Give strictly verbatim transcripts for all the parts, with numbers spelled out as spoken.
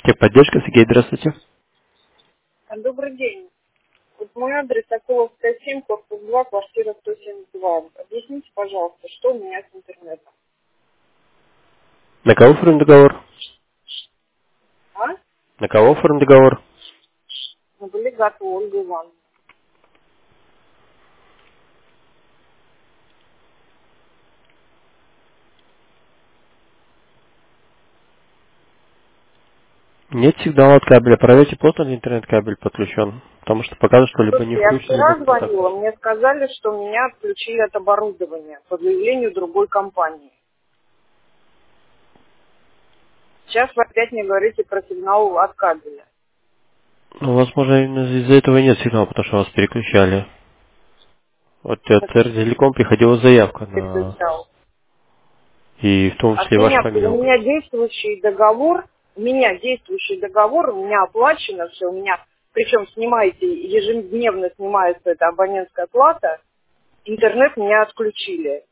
Техподдержка, Сергей, здравствуйте. А, Добрый день. Вот мой адрес Соколовская семь, корпус два, квартира сто семьдесят два. Объясните, пожалуйста, что у меня с интернетом? На кого оформлен договор? А? На кого оформлен договор? Мы были готовы, Ольга Ивановна. Нет сигнала от кабеля. Проверьте, плотно ли интернет-кабель подключен. Потому что показывает, что либо не Слушайте, я включен, либо вчера не так. звонила, мне сказали, что меня отключили от оборудования по заявлению другой компании. Сейчас вы опять мне говорите про сигнал от кабеля. Ну, возможно, именно из-за этого и нет сигнала, потому что вас переключали. Вот от Телеком приходила заявка на... Переключал. И в том От числе ваша меня, у фамилия. меня действующий договор, у меня действующий договор, у меня оплачено все, у меня, причем снимаете, ежедневно снимается эта абонентская плата, интернет меня отключили.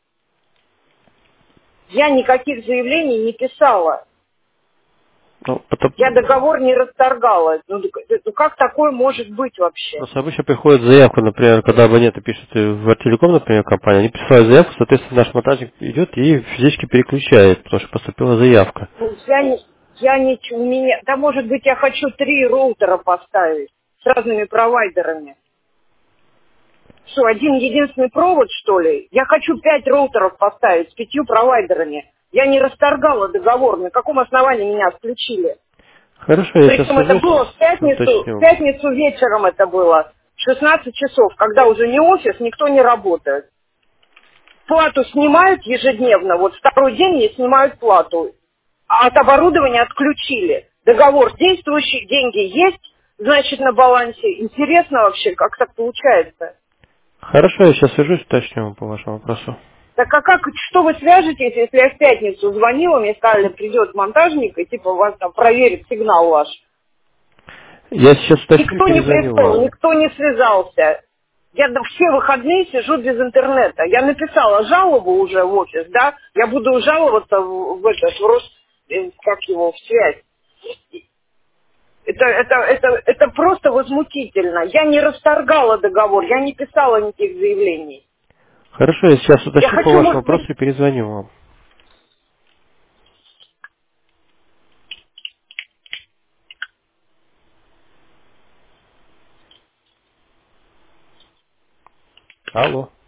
Я никаких заявлений не писала, Ну, потом... я договор не расторгала. Ну, так- ну, как такое может быть вообще? Просто обычно приходит заявка, например, когда абоненты пишут в Телеком, например, компания, они присылают заявку, соответственно, наш монтажник идет и физически переключает, потому что поступила заявка. Ну, я не, я не, у меня, да может быть я хочу три роутера поставить с разными провайдерами. Что, один единственный провод, что ли? Я хочу пять роутеров поставить с пятью провайдерами. Я не расторгала договор. На каком основании меня отключили? Хорошо, я сейчас Причем это свяжусь, было в пятницу, в уточню. пятницу вечером это было. В шестнадцать часов, когда уже не офис, никто не работает. Плату снимают ежедневно, вот второй день мне снимают плату. А от оборудования отключили. Договор действующий, деньги есть, значит, на балансе. Интересно вообще, как так получается? Хорошо, я сейчас свяжусь, уточню по вашему вопросу. Так а как, что вы свяжетесь, если я в пятницу звонила, мне сказали, придет монтажник и типа вас там проверит сигнал ваш. Я сейчас уточню и Никто не перезвоню пришел, вам. никто не связался. Я да, все выходные сижу без интернета. Я написала жалобу уже в офис, да, я буду жаловаться в, в этот, в Рос, э, как его, в связь. Это, это, это, это просто возмутительно. Я не расторгала договор, я не писала никаких заявлений. Хорошо, я сейчас Я уточню по хочу, вашему может вопросу быть, и перезвоню вам. Алло.